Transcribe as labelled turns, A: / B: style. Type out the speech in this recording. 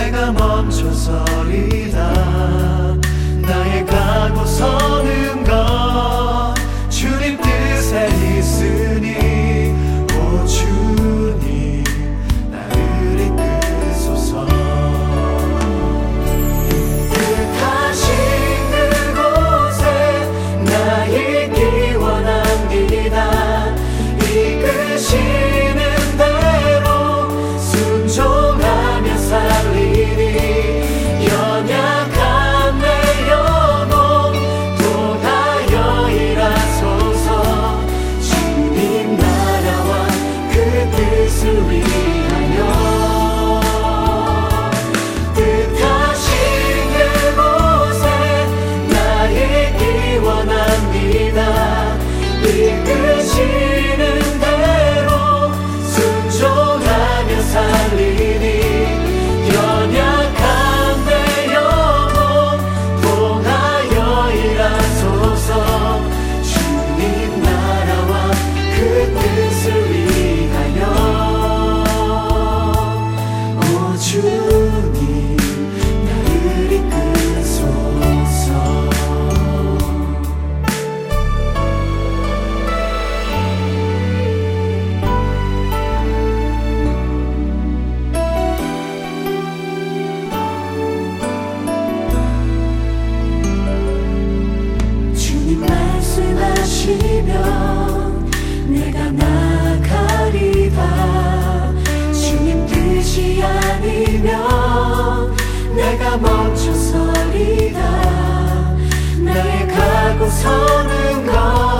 A: 내가 멈춰서리다. 나의 가고 서는 것 주님 뜻에 있으니 오 주님 나를 이끄소서. 뜻하신 그곳에 나 있기 원합니다. 이끄시는 대로 순종하며 살리니 연약한 내 영혼 통하여 일하소서. 주님 나라와 그 뜻을 위하여 뜻하신 그곳에 나 있기 원합니다. 이끄시는 대로 순종하며 살리니 연약한 내 영혼 통하여 일하소서. 주님 나라와 그 뜻을 위하여 오 주님 나를 이끄소서. 주님 말씀하시면 내가 나가리다. 주님 뜻이 아니면 내가 멈춰서리다. 나의 가고 서는 것